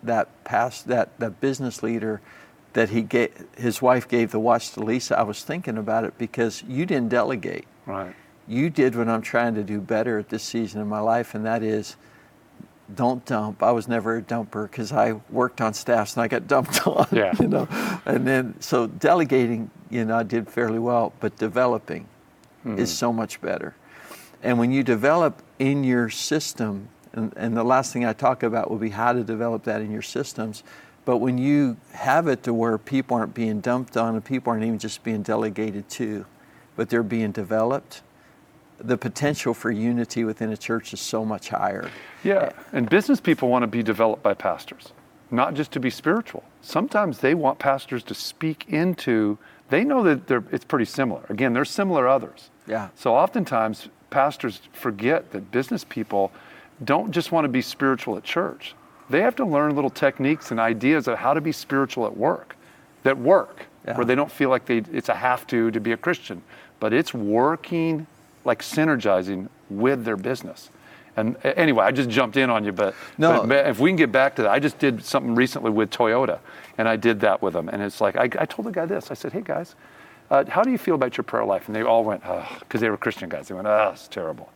that business leader that his wife gave the watch to Lisa, I was thinking about it because you didn't delegate. Right. You did what I'm trying to do better at this season of my life, and that is don't dump. I was never a dumper because I worked on staffs and I got dumped on. You know? And then, so delegating, I did fairly well, but developing is so much better. And when you develop in your system, and the last thing I talk about will be how to develop that in your systems, but when you have it to where people aren't being dumped on and people aren't even just being delegated to, but they're being developed, the potential for unity within a church is so much higher. Yeah, and business people want to be developed by pastors, not just to be spiritual. Sometimes they want pastors to speak into, they know that it's pretty similar. Again, there's similar others. Yeah. So oftentimes pastors forget that business people don't just want to be spiritual at church. they have to learn little techniques and ideas of how to be spiritual at work that work, where they don't feel like it's a have to be a Christian, but it's working, like synergizing with their business. And anyway, I just jumped in on you, but if we can get back to that, I just did something recently with Toyota, and I did that with them. And it's like, I told the guy this. I said, hey, guys, how do you feel about your prayer life? And they all went, because they were Christian guys. They went, it's terrible.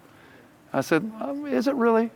I said, is it really?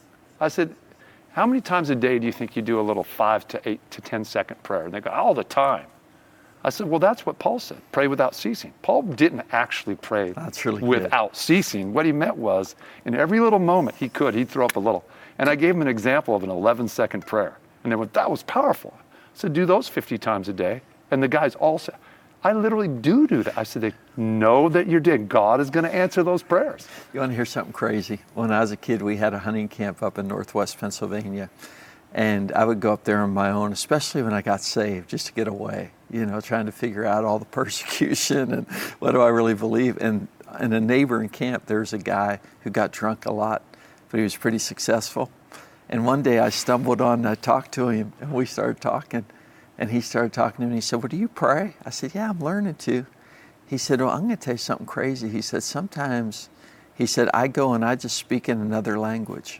I said, how many times a day do you think you do a little 5 to 8 to 10 second prayer? And they go, all the time. I said, well, that's what Paul said, pray without ceasing. Paul didn't actually pray without ceasing. What he meant was, in every little moment he'd throw up a little. And I gave him an example of an 11-second prayer. And they went, that was powerful. I said, do those 50 times a day. And the guys all said, I literally do that. I said, they know that you're dead. God is going to answer those prayers. You want to hear something crazy? When I was a kid, we had a hunting camp up in northwest Pennsylvania. And I would go up there on my own, especially when I got saved, just to get away, trying to figure out all the persecution and what do I really believe. And in a neighboring camp, there was a guy who got drunk a lot, but he was pretty successful. And one day I stumbled on, I talked to him, and we started talking. And he started talking to me, and he said, well, do you pray? I said, yeah, I'm learning to. He said, well, I'm going to tell you something crazy. He said, sometimes, I go and I just speak in another language.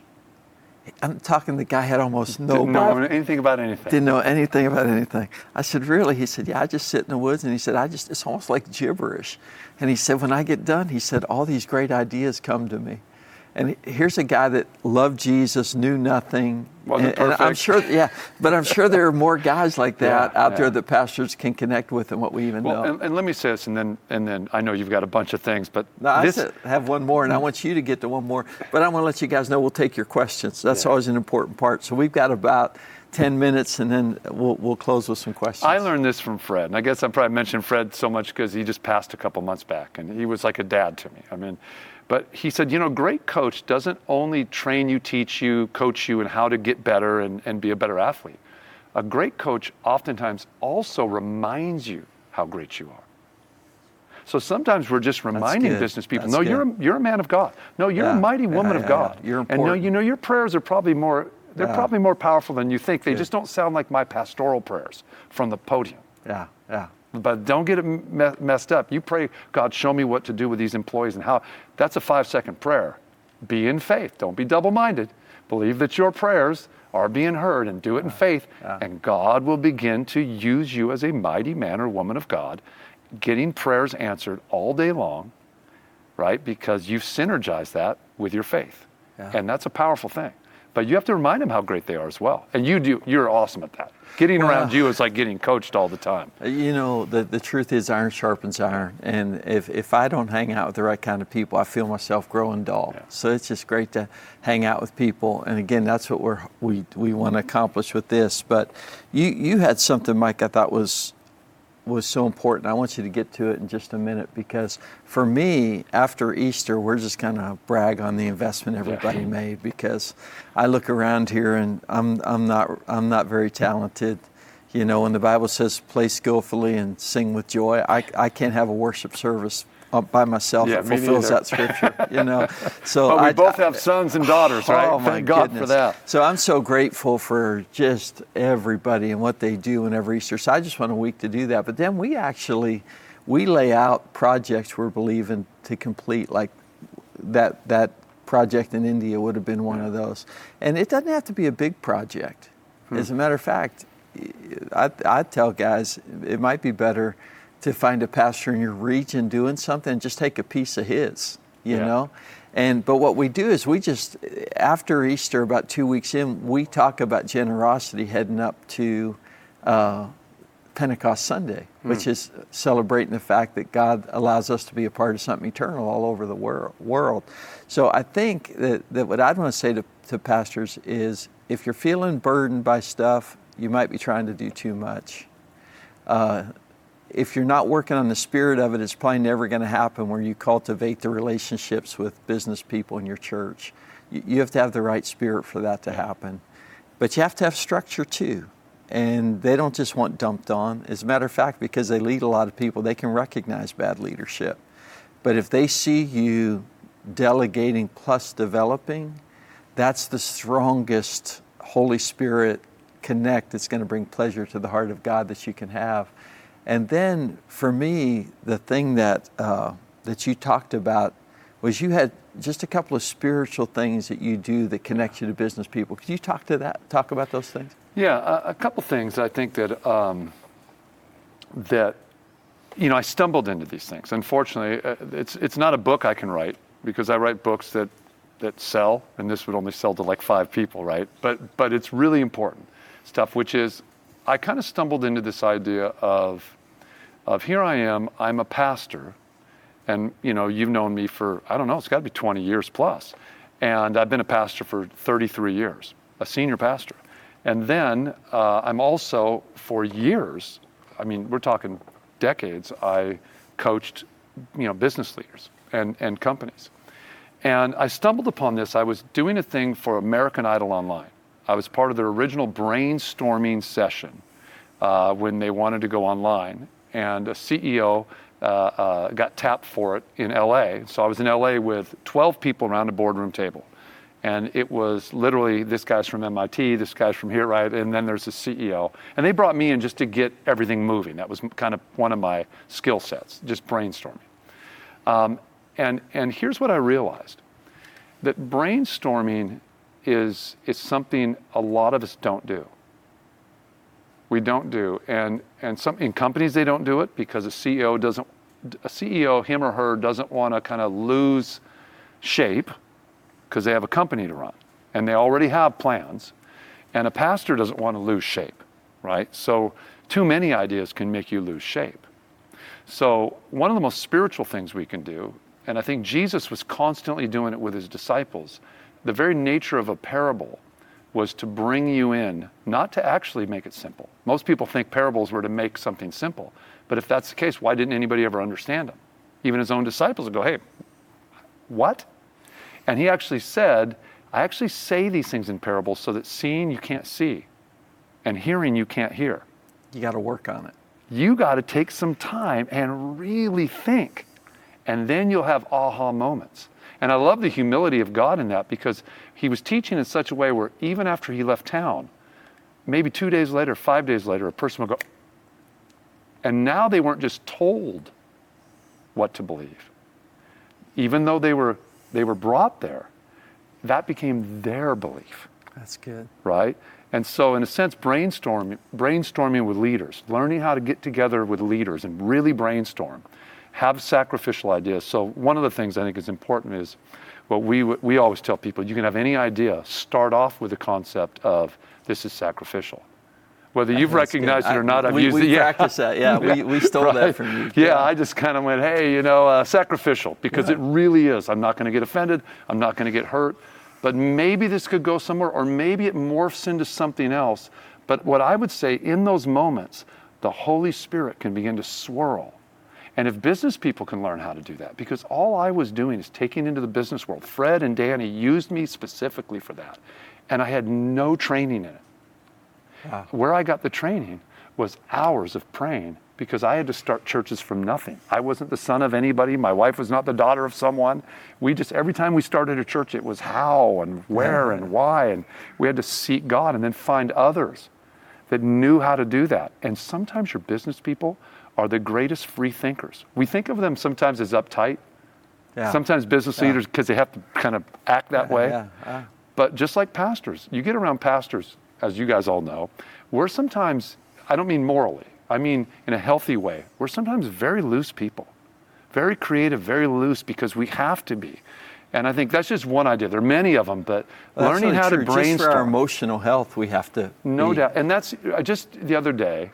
I'm talking, the guy had almost didn't know anything about anything. Didn't know anything about anything. I said, really? He said, yeah, I just sit in the woods. And he said, it's almost like gibberish. And he said, when I get done, he said, all these great ideas come to me. And here's a guy that loved Jesus, knew nothing. Wasn't perfect. I'm sure, but I'm sure there are more guys like that out there that pastors can connect with than what we even know. And let me say this, and then I know you've got a bunch of things, but I have one more, and I want you to get to one more. But I want to let you guys know we'll take your questions. That's always an important part. So we've got about 10 minutes, and then we'll close with some questions. I learned this from Fred, and I guess I probably mentioned Fred so much because he just passed a couple months back, and he was like a dad to me. But he said, great coach doesn't only train you, teach you, coach you in how to get better and be a better athlete. A great coach oftentimes also reminds you how great you are. So sometimes we're just reminding business people, you're a man of God. No, you're a mighty woman of God. You're important. And your prayers are probably more, they're probably more powerful than you think. They just don't sound like my pastoral prayers from the podium. Yeah. But don't get it messed up. You pray, God, show me what to do with these employees and how. That's a 5-second prayer. Be in faith. Don't be double-minded. Believe that your prayers are being heard and do it in faith. And God will begin to use you as a mighty man or woman of God, getting prayers answered all day long, right? Because you've synergized that with your faith. And that's a powerful thing. But you have to remind them how great they are as well. And you're awesome at that. Getting around you is like getting coached all the time. The truth is iron sharpens iron. And if I don't hang out with the right kind of people, I feel myself growing dull. So it's just great to hang out with people. And again, that's what we want to accomplish with this. But you had something, Mike, I thought was so important. I want you to get to it in just a minute, because for me, after Easter, we're just going to brag on the investment everybody made, because I look around here and I'm not very talented. When the Bible says play skillfully and sing with joy, I can't have a worship service by myself that fulfills that scripture. So we both have sons and daughters, right? Oh, Thank God for that. So I'm so grateful for just everybody and what they do whenever Easter. So I just want a week to do that. But then we lay out projects we're believing to complete, like that project in India would have been one of those. And it doesn't have to be a big project. As a matter of fact, I tell guys it might be better to find a pastor in your region doing something and just take a piece of his, you know? But what we do is we just, after Easter, about 2 weeks in, we talk about generosity heading up to Pentecost Sunday, which is celebrating the fact that God allows us to be a part of something eternal all over the world. So I think that what I'd want to say to pastors is, if you're feeling burdened by stuff, you might be trying to do too much. If you're not working on the spirit of it, it's probably never going to happen where you cultivate the relationships with business people in your church. You have to have the right spirit for that to happen. But you have to have structure too. And they don't just want dumped on. As a matter of fact, because they lead a lot of people, they can recognize bad leadership. But if they see you delegating plus developing, that's the strongest Holy Spirit connect that's going to bring pleasure to the heart of God that you can have. And then for me, the thing that you talked about was you had just a couple of spiritual things that you do that connect you to business people. Could you talk about those things? Yeah, a couple things I think that I stumbled into these things. Unfortunately, it's not a book I can write, because I write books that sell, and this would only sell to like 5 people, right? But it's really important stuff, which is I kind of stumbled into this idea of here I am, I'm a pastor, and you've known me for, I don't know, it's got to be 20 years plus, and I've been a pastor for 33 years, a senior pastor. And then I'm also, for years, I mean, we're talking decades, I coached, business leaders and companies. And I stumbled upon this. I was doing a thing for American Idol Online. I was part of their original brainstorming session when they wanted to go online. And a CEO got tapped for it in LA. So I was in LA with 12 people around a boardroom table. And it was literally, this guy's from MIT, this guy's from here, right? And then there's the CEO. And they brought me in just to get everything moving. That was kind of one of my skill sets, just brainstorming. And here's what I realized, that brainstorming is something a lot of us don't do. We don't do. And some in companies they don't do it because a CEO, him or her, doesn't want to kind of lose shape, because they have a company to run and they already have plans, and a pastor doesn't want to lose shape, right? So too many ideas can make you lose shape. So one of the most spiritual things we can do, and I think Jesus was constantly doing it with his disciples, the very nature of a parable was to bring you in, not to actually make it simple. Most people think parables were to make something simple, but if that's the case, why didn't anybody ever understand them? Even his own disciples would go, hey, what? And he actually said, I actually say these things in parables so that seeing you can't see and hearing you can't hear. You got to work on it. You got to take some time and really think, and then you'll have aha moments. And I love the humility of God in that, because he was teaching in such a way where even after he left town, maybe 2 days later, 5 days later, a person would go, and now they weren't just told what to believe. Even though they were brought there, that became their belief. That's good. Right? And so in a sense, brainstorming with leaders, learning how to get together with leaders and really brainstorm, have sacrificial ideas. So one of the things I think is important is what we always tell people, you can have any idea, start off with the concept of this is sacrificial. Whether you've recognized it or not, I've used it. We practice that, yeah. We stole that from you. Yeah, I just kind of went, hey, sacrificial, because it really is. I'm not going to get offended. I'm not going to get hurt. But maybe this could go somewhere, or maybe it morphs into something else. But what I would say, in those moments, the Holy Spirit can begin to swirl. And if business people can learn how to do that, because all I was doing is taking into the business world. Fred and Danny used me specifically for that. And I had no training in it. Wow. Where I got the training was hours of praying, because I had to start churches from nothing. I wasn't the son of anybody. My wife was not the daughter of someone. Every time we started a church, it was how and where and why. And we had to seek God and then find others that knew how to do that. And sometimes your business people are the greatest free thinkers. We think of them sometimes as uptight. Yeah. Sometimes business leaders, because they have to kind of act that way. But just like pastors, you get around pastors, as you guys all know, we're sometimes, I don't mean morally, I mean in a healthy way, we're sometimes very loose people. Very creative, very loose, because we have to be. And I think that's just one idea. There are many of them, but learning how to brainstorm. Just for our emotional health, we have to No doubt. And that's just the other day,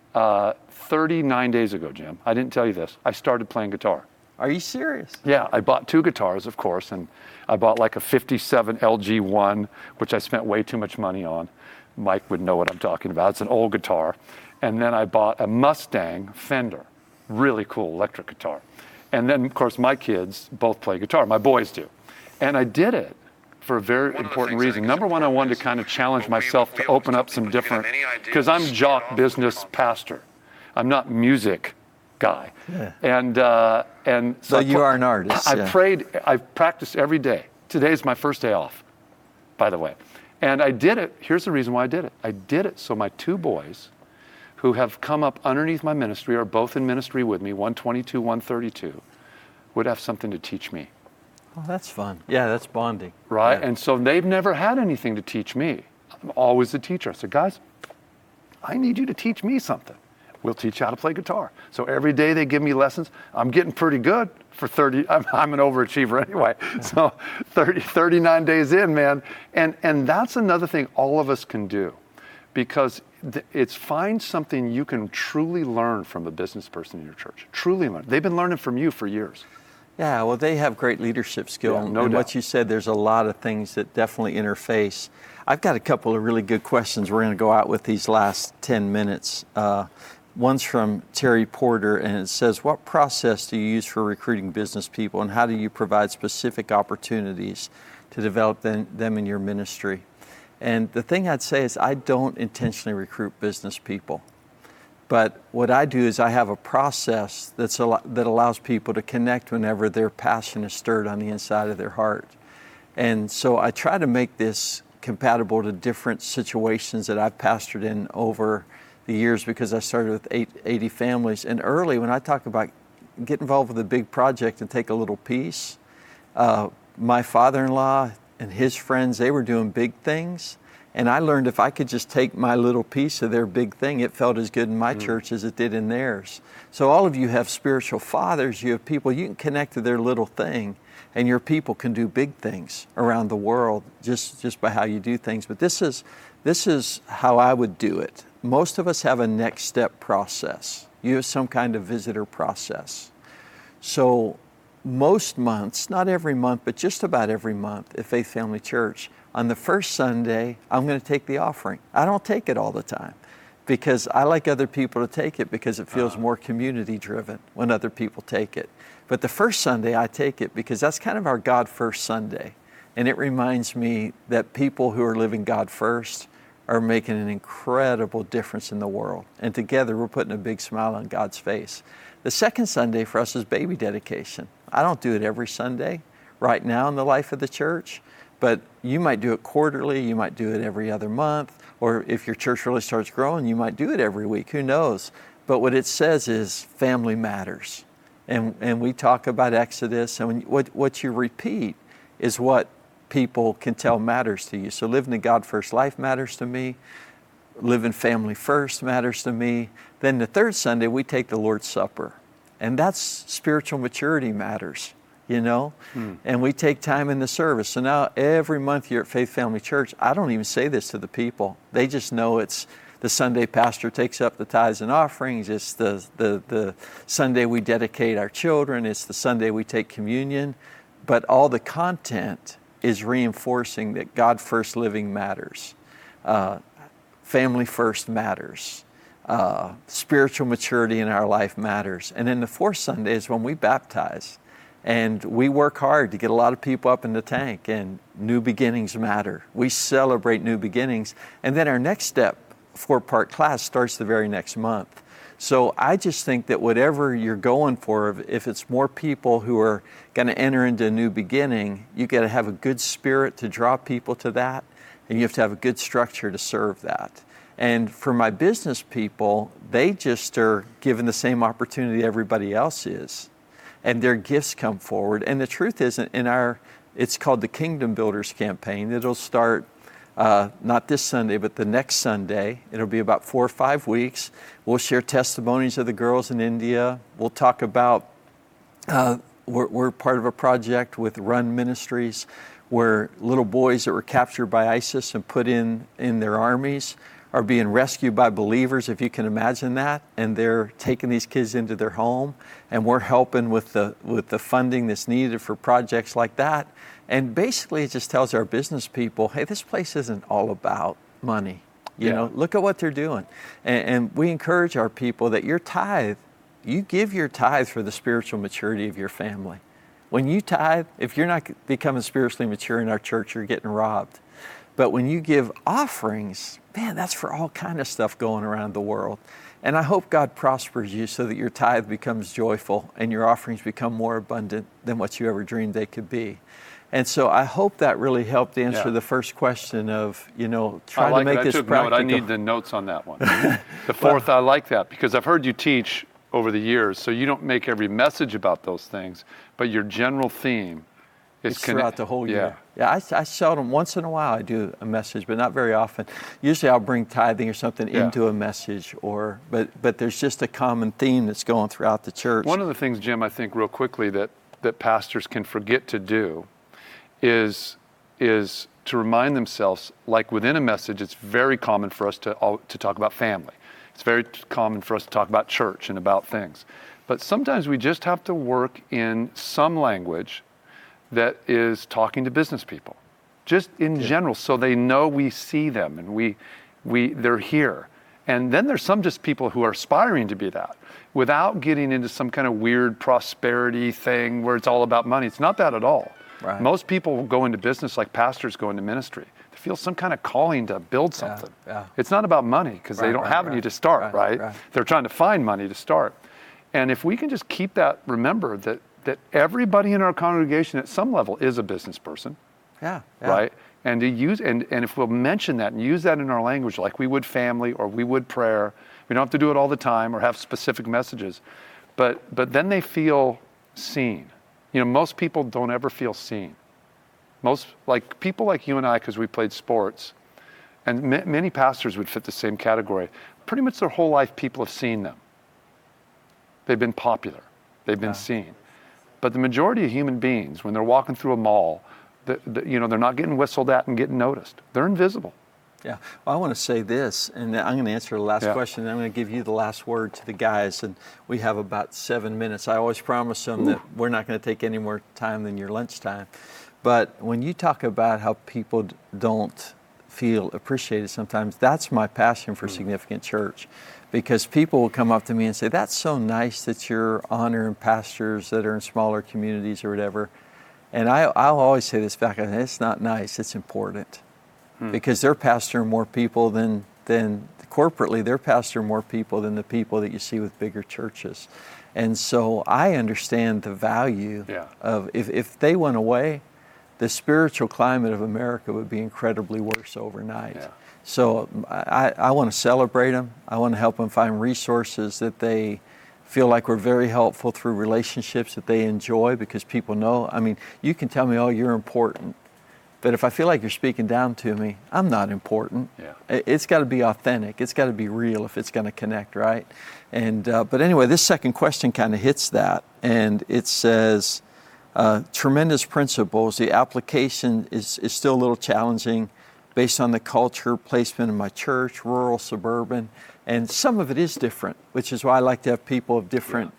39 days ago, Jim, I didn't tell you this, I started playing guitar. Are you serious? Yeah, I bought 2 guitars, of course, and I bought like a 57 LG1, which I spent way too much money on. Mike would know what I'm talking about. It's an old guitar. And then I bought a Mustang Fender, really cool electric guitar. And then, of course, my kids both play guitar. My boys do. And I did it for a very important reason. Number one, I wanted to kind of challenge myself to open up some different, because I'm jock business pastor. I'm not music guy. Yeah. And so you are an artist. I prayed, I practiced every day. Today's my first day off, by the way. And I did it. Here's the reason why I did it. I did it so my 2 boys, who have come up underneath my ministry, are both in ministry with me, 122, 132, would have something to teach me. Oh, that's fun. Yeah, that's bonding. Right? Yeah. And so they've never had anything to teach me. I'm always the teacher. I said, guys, I need you to teach me something. We'll teach you how to play guitar. So every day they give me lessons. I'm getting pretty good for 30. I'm an overachiever anyway. So 39 days in, man. And that's another thing all of us can do, because it's find something you can truly learn from a business person in your church. Truly learn. They've been learning from you for years. Yeah, well, they have great leadership skill. Yeah, no and doubt. what you said, there's a lot of things that definitely interface. I've got a couple of really good questions we're going to go out with these last 10 minutes. One's from Terry Porter, and it says, what process do you use for recruiting business people, and how do you provide specific opportunities to develop them in your ministry? And the thing I'd say is I don't intentionally recruit business people. But what I do is I have a process that allows people to connect whenever their passion is stirred on the inside of their heart. And so I try to make this compatible to different situations that I've pastored in over the years, because I started with 80 families. And early, when I talk about get involved with a big project and take a little piece, my father-in-law and his friends, they were doing big things. And I learned if I could just take my little piece of their big thing, it felt as good in my church as it did in theirs. So all of you have spiritual fathers, you have people, you can connect to their little thing, and your people can do big things around the world just by how you do things. But this is how I would do it. Most of us have a next step process. You have some kind of visitor process. So most months, not every month, but just about every month at Faith Family Church, on the first Sunday, I'm going to take the offering. I don't take it all the time because I like other people to take it, because it feels more community driven when other people take it. But the first Sunday I take it because that's kind of our God First Sunday. And it reminds me that people who are living God first are making an incredible difference in the world. And together we're putting a big smile on God's face. The second Sunday for us is baby dedication. I don't do it every Sunday right now in the life of the church, but you might do it quarterly, you might do it every other month, or if your church really starts growing, you might do it every week, who knows? But what it says is family matters. And we talk about Exodus, and what you repeat is what people can tell matters to you. So living the God first life matters to me. Living family first matters to me. Then the third Sunday, we take the Lord's Supper. And that's spiritual maturity matters, you know? And we take time in the service. So now every month here at Faith Family Church, I don't even say this to the people. They just know it's the Sunday pastor takes up the tithes and offerings. It's the Sunday we dedicate our children. It's the Sunday we take communion. But all the content is reinforcing that God first living matters. Family first matters. Spiritual maturity in our life matters. And then the fourth Sunday is when we baptize. And we work hard to get a lot of people up in the tank, and new beginnings matter. We celebrate new beginnings. And then our next step, 4-part class, starts the very next month. So I just think that whatever you're going for, if it's more people who are going to enter into a new beginning, you got to have a good spirit to draw people to that, and you have to have a good structure to serve that. And for my business people, they just are given the same opportunity everybody else is, and their gifts come forward. And the truth is, it's called the Kingdom Builders Campaign. It'll start not this Sunday, but the next Sunday. It'll be about 4 or 5 weeks. We'll share testimonies of the girls in India. We'll talk about, we're part of a project with Run Ministries, where little boys that were captured by ISIS and put in their armies are being rescued by believers, if you can imagine that, and they're taking these kids into their home, and we're helping with the funding that's needed for projects like that. And basically it just tells our business people, hey, this place isn't all about money. You know, look at what they're doing. And we encourage our people that your tithe, you give your tithe for the spiritual maturity of your family. When you tithe, if you're not becoming spiritually mature in our church, you're getting robbed. But when you give offerings, man, that's for all kind of stuff going around the world. And I hope God prospers you so that your tithe becomes joyful and your offerings become more abundant than what you ever dreamed they could be. And so I hope that really helped answer the first question of, trying to make this practical. I need the notes on that one. The fourth, I like that because I've heard you teach over the years, so you don't make every message about those things, but your general theme is throughout the whole year. Yeah, I seldom, once in a while I do a message, but not very often. Usually I'll bring tithing or something into a message, but there's just a common theme that's going throughout the church. One of the things, Jim, I think real quickly that pastors can forget to do is to remind themselves, like within a message, it's very common for us to talk about family. It's very common for us to talk about church and about things. But sometimes we just have to work in some language that is talking to business people, just in general, so they know we see them and they're here. And then there's some just people who are aspiring to be that, without getting into some kind of weird prosperity thing where it's all about money. It's not that at all. Right. Most people go into business like pastors go into ministry. They feel some kind of calling to build something. It's not about money because they don't have any to start, right? They're trying to find money to start. And if we can just keep that, remember that everybody in our congregation at some level is a business person, right? And to use and if we'll mention that and use that in our language like we would family or we would prayer, we don't have to do it all the time or have specific messages, but then they feel seen. Most people don't ever feel seen. Most people like you and I, because we played sports, and many pastors would fit the same category. Pretty much their whole life, people have seen them. They've been popular. They've been seen. But the majority of human beings, when they're walking through a mall, they're not getting whistled at and getting noticed. They're invisible. Yeah. Well, I want to say this, and I'm going to answer the last question, and I'm going to give you the last word to the guys, and we have about 7 minutes. I always promise them that we're not going to take any more time than your lunchtime. But when you talk about how people don't feel appreciated sometimes, that's my passion for Significant Church. Because people will come up to me and say, that's so nice that you're honoring pastors that are in smaller communities or whatever. And I'll always say this back, it's not nice, it's important. Because they're pastoring more people than corporately, they're pastoring more people than the people that you see with bigger churches. And so I understand the value of, if they went away, the spiritual climate of America would be incredibly worse overnight. So I want to celebrate them. I want to help them find resources that they feel like were very helpful through relationships that they enjoy, because people know, you can tell me, oh, you're important. But if I feel like you're speaking down to me, I'm not important. It's got to be authentic. It's got to be real if it's going to connect, right? And but anyway, this second question kind of hits that. And it says, tremendous principles. The application is still a little challenging based on the culture, placement of my church, rural, suburban. And some of it is different, which is why I like to have people of different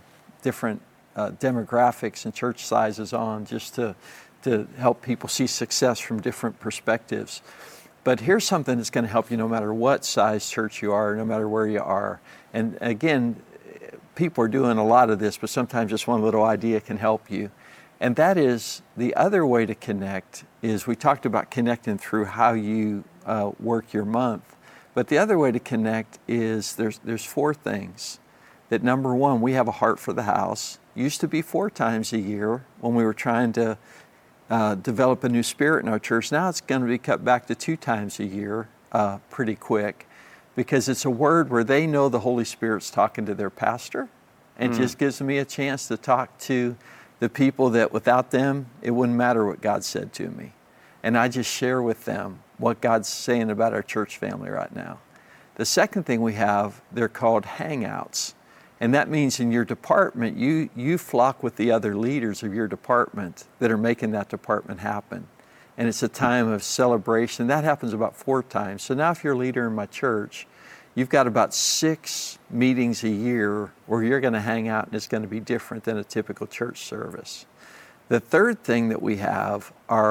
demographics and church sizes on, just to help people see success from different perspectives. But here's something that's going to help you no matter what size church you are, no matter where you are. And again, people are doing a lot of this, but sometimes just one little idea can help you. And that is, the other way to connect is, we talked about connecting through how you work your month. But the other way to connect is, there's 4 things. That number one, we have a heart for the house. Used to be 4 times a year when we were trying to develop a new spirit in our church. Now it's going to be cut back to 2 times a year pretty quick, because it's a word where they know the Holy Spirit's talking to their pastor, and just gives me a chance to talk to the people that without them, it wouldn't matter what God said to me. And I just share with them what God's saying about our church family right now. The second thing we have, they're called hangouts. And that means in your department, you flock with the other leaders of your department that are making that department happen. And it's a time of celebration. That happens about 4 times. So now if you're a leader in my church, you've got about 6 meetings a year where you're going to hang out, and it's going to be different than a typical church service. The third thing that we have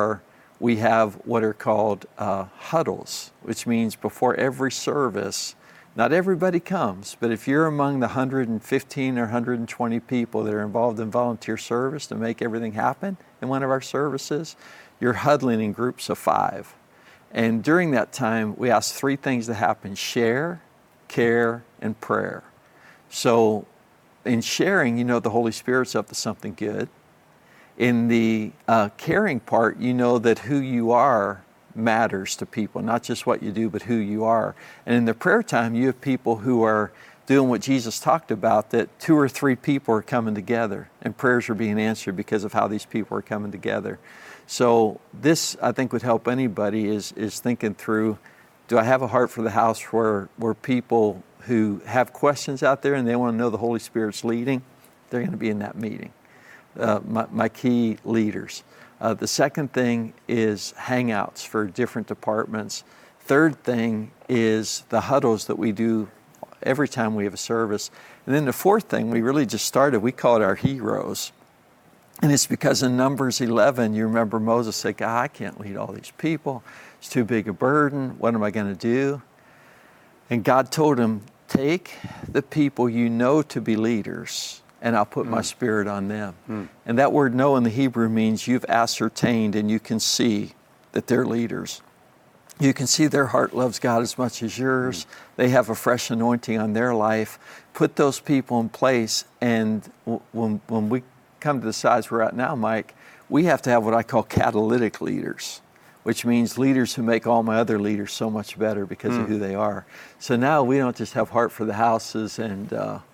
what are called huddles, which means before every service, not everybody comes, but if you're among the 115 or 120 people that are involved in volunteer service to make everything happen in one of our services, you're huddling in groups of 5. And during that time, we ask 3 things to happen: share, care, and prayer. So in sharing, the Holy Spirit's up to something good. in the caring part, you know that who you are matters to people, not just what you do, but who you are. And in the prayer time, you have people who are doing what Jesus talked about, that 2 or 3 people are coming together and prayers are being answered because of how these people are coming together. So this, I think, would help anybody is thinking through, do I have a heart for the house where people who have questions out there and they want to know the Holy Spirit's leading, they're going to be in that meeting. My key leaders. The second thing is hangouts for different departments. Third thing is the huddles that we do every time we have a service. And then the fourth thing we really just started, we call it our heroes. And it's because in Numbers 11, you remember Moses said, God, I can't lead all these people. It's too big a burden. What am I going to do? And God told him, take the people you know to be leaders, and I'll put my Spirit on them. And that word know in the Hebrew means you've ascertained and you can see that they're leaders. You can see their heart loves God as much as yours. They have a fresh anointing on their life. Put those people in place, and when we come to the size we're at now, Mike, we have to have what I call catalytic leaders, which means leaders who make all my other leaders so much better because of who they are. So now we don't just have heart for the houses and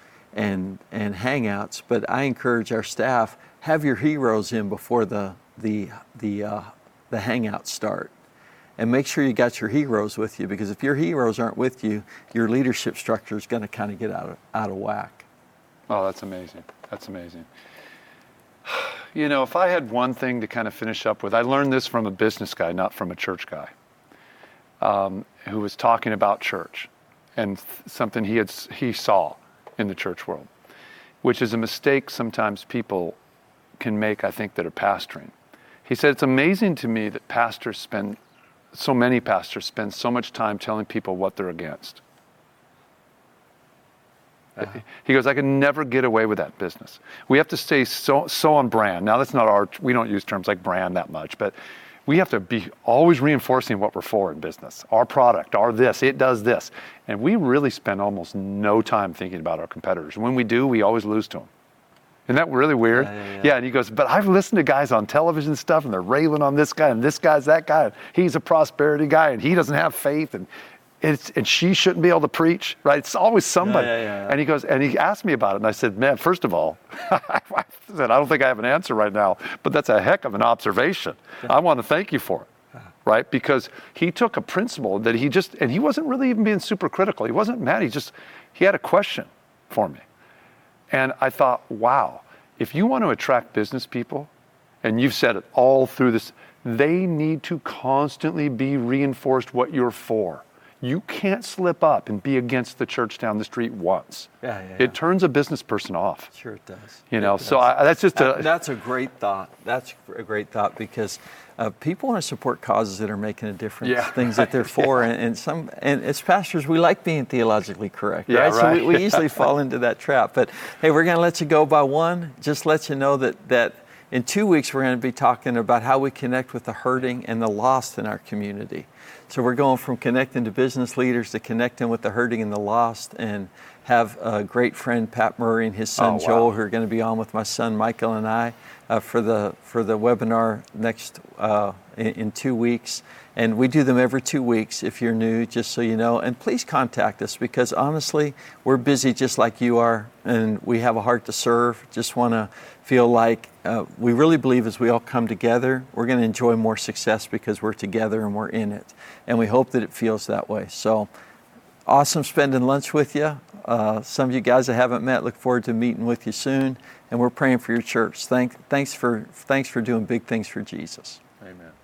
hangouts, but I encourage our staff, have your heroes in before the hangouts start. And make sure you got your heroes with you, because if your heroes aren't with you, your leadership structure is going to kind of get out of whack. Oh, that's amazing. That's amazing. You know, if I had one thing to kind of finish up with, I learned this from a business guy, not from a church guy, who was talking about church and something he saw in the church world, which is a mistake sometimes people can make, I think, that are pastoring. He said, it's amazing to me that so many pastors spend so much time telling people what they're against. He goes, I can never get away with that business. We have to stay so on brand. Now, that's not we don't use terms like brand that much, but we have to be always reinforcing what we're for in business. Our product, our this, it does this. And we really spend almost no time thinking about our competitors. When we do, we always lose to them. Isn't that really weird? Yeah, and he goes, but I've listened to guys on television and stuff, and they're railing on this guy, and this guy's that guy, and he's a prosperity guy, and he doesn't have faith, and she shouldn't be able to preach, right? It's always somebody. And he goes, and he asked me about it, and I said, man, first of all, I don't think I have an answer right now, but that's a heck of an observation. I want to thank you for it, right? Because he took a principle that he wasn't really even being super critical. He wasn't mad. He had a question for me. And I thought, wow, if you want to attract business people, and you've said it all through this, they need to constantly be reinforced what you're for. You can't slip up and be against the church down the street once. It turns a business person off. Sure it does. You know, so that's just that's a great thought. That's a great thought, because people want to support causes that are making a difference, things that they're for, and as pastors, we like being theologically correct, right? So we easily fall into that trap. But hey, we're going to let you go by one. Just let you know that in 2 weeks we're going to be talking about how we connect with the hurting and the lost in our community. So we're going from connecting to business leaders to connecting with the hurting and the lost, and have a great friend, Pat Murray, and his son Joel, who are going to be on with my son Michael and I for the webinar next in 2 weeks. And we do them every 2 weeks if you're new, just so you know. And please contact us, because honestly, we're busy just like you are, and we have a heart to serve. Just want to feel like we really believe as we all come together, we're going to enjoy more success because we're together and we're in it. And we hope that it feels that way. So awesome spending lunch with you. Some of you guys I haven't met, look forward to meeting with you soon. And we're praying for your church. Thanks for doing big things for Jesus. Amen.